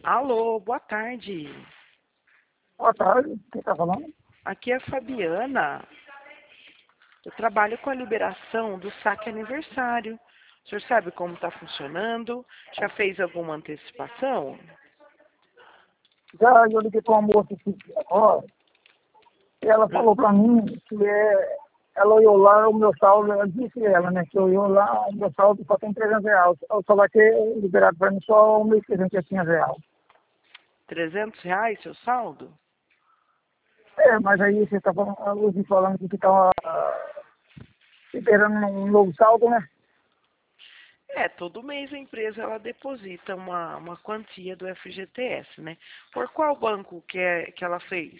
Alô, boa tarde. Boa tarde, quem está falando? Aqui é a Fabiana. Eu trabalho com a liberação do saque aniversário. O senhor sabe como está funcionando? Já fez alguma antecipação? Já eu liguei para uma moça aqui agora, e ela falou para mim ela olhou lá o meu saldo, ela disse né, que olhou lá, o meu saldo só tem R$ 300, só vai ter liberado para mim só R$ 1.300. R$ 300 seu saldo? Mas aí você está falando, a Luz falando que estava liberando um novo saldo, né? Todo mês a empresa ela deposita uma quantia do FGTS, né? Por qual banco que ela fez?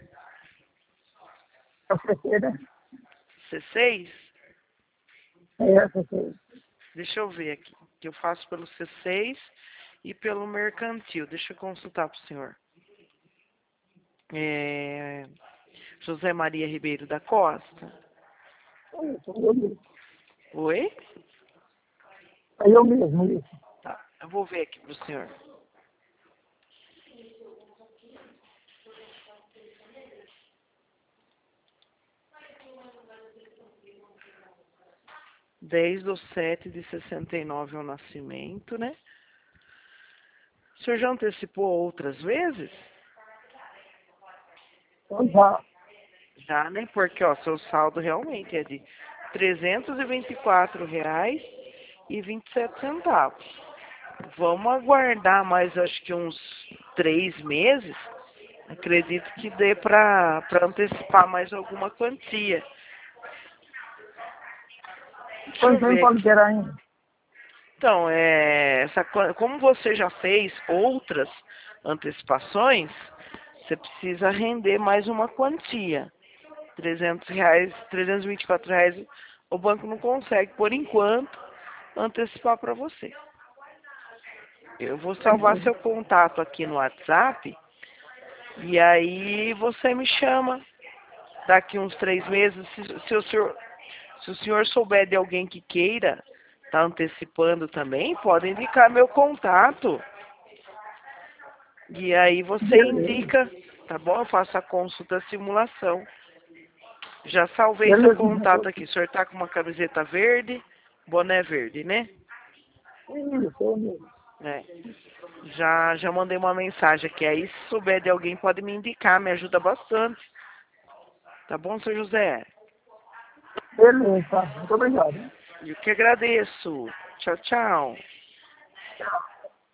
É o CC, né? C6? É, CC. Deixa eu ver aqui, que eu faço pelo C6 e pelo mercantil. Deixa eu consultar para o senhor. José Maria Ribeiro da Costa. Isso, eu mesmo. Oi? É eu mesmo, isso. Tá, eu vou ver aqui para o senhor. Desde o 7/7/69 ao nascimento, né? O senhor já antecipou outras vezes? Então já, Já, né? Porque, ó, seu saldo realmente é de R$ 324,27. Vamos aguardar mais, acho que uns 3 meses. Acredito que dê para antecipar mais alguma quantia. Deixa então eu tem ver para aqui. liberar ainda. Então, como você já fez outras antecipações, você precisa render mais uma quantia. R$ 300, R$ 324, o banco não consegue, por enquanto, antecipar para você. Eu vou salvar seu contato aqui no WhatsApp e aí você me chama daqui uns 3 meses. Se o senhor souber de alguém que queira estar antecipando também, pode indicar meu contato. E aí você Beleza. indica, tá bom? Eu faço a consulta simulação. Já salvei seu Beleza, contato aqui. O senhor tá com uma camiseta verde, boné verde, né? isso, eu mesmo. É. Já mandei uma mensagem aqui. Aí, se souber de alguém, pode me indicar, me ajuda bastante. Tá bom, seu José? Beleza, tá. Muito obrigado. Eu que agradeço. Tchau, tchau.